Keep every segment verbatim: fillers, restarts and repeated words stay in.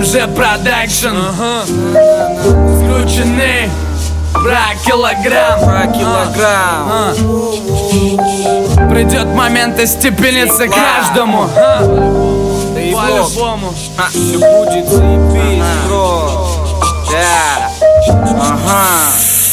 уже продакшн. Скрученный про килограмм. Про килограмм. Придет момент и степенится каждому. По-любому. Все будет заебись, бро. Да. Ага.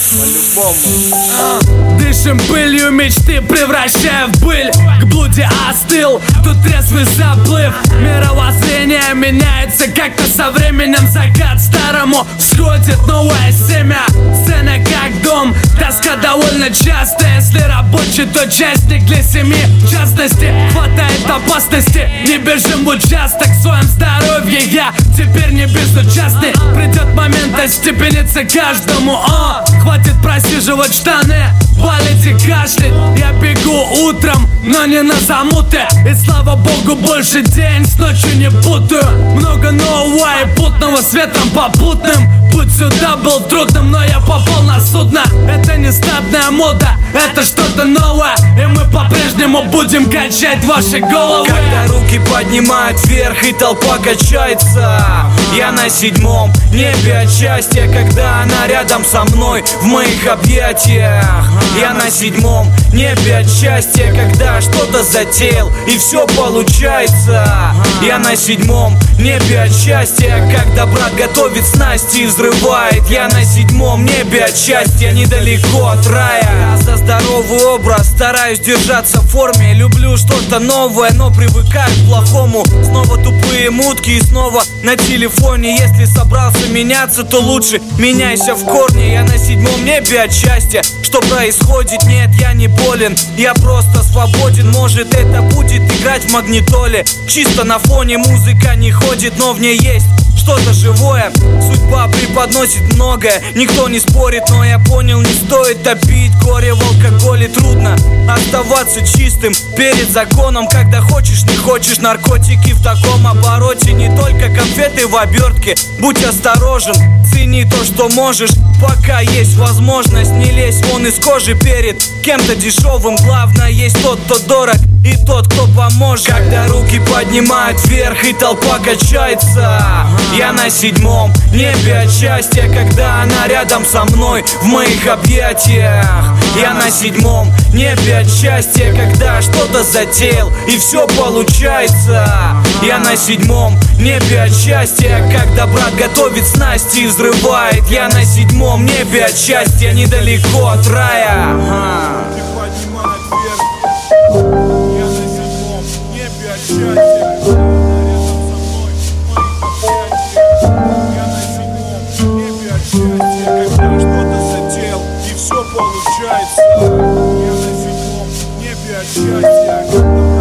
По-любому. Дышим пылью мечты, превращая в пыль. К блуде остыл, тут трезвый заплыв. Мировоззрение меняется как-то со временем. Закат старому всходит новое семя. Сцена как дом, тоска довольно часто. Если рабочий, то частник для семьи. В частности, хватает опасности. Не бежим в участок, в своем здоровье я теперь не безучастный. Придет момент, остепенится каждому. О, хватит просиживать штаны, болеть и кашлять. Я бегу утром, но не на замуты. И слава богу, больше день с ночью не путаю. Много нового и путного с ветром попутным. Путь сюда был трудным, но я попал на судно. Это не статная мода, это что-то новое. И мы по-прежнему будем качать ваши головы. Когда руки поднимают вверх и толпа качается, я на седьмом небе от счастья. Когда она рядом со мной в моих объятиях, я на седьмом небе от счастья. Когда что-то затеял и все получается, я на седьмом небе от счастья. Когда брат готовит снасти и взрывает, я на седьмом небе от счастья. Недалеко от рая. Я за здоровый образ стараюсь держаться в форме. Люблю что-то новое, но привыкаю к плохому. Снова тупые мутки и снова на телефоне. Если собрался меняться, то лучше меняйся в корне. Я на седьмом небе от счастья. Что происходит? Нет, я не болен, я просто свободен. Может, это будет играть в магнитоле. Чисто на фоне музыка не ходит, но в ней есть что-то живое. Судьба преподносит многое, никто не спорит, но я понял, не стоит топить горе в алкоголе. Трудно оставаться чистым перед законом, когда хочешь, не хочешь. Наркотики в таком обороте, не только конфеты в обертке. Будь осторожен, цени то, что можешь, пока есть возможность. Не лезь вон из кожи перед кем-то дешевым. Главное, есть тот, кто дорог, и тот, кто поможет. Когда руки поднимают вверх и толпа качается, я на седьмом небе от счастья. Когда она рядом со мной в моих объятиях, я на седьмом небе от счастья. Когда что-то затеял и все получается, я на седьмом небе от счастья. Когда брат готовит снасти и взрывает, я на седьмом небе от счастья. Недалеко от рая. Руки поднимают вверх, я на седьмом небе от счастья. Когда что-то затеял и все получается, я на седьмом небе от счастья.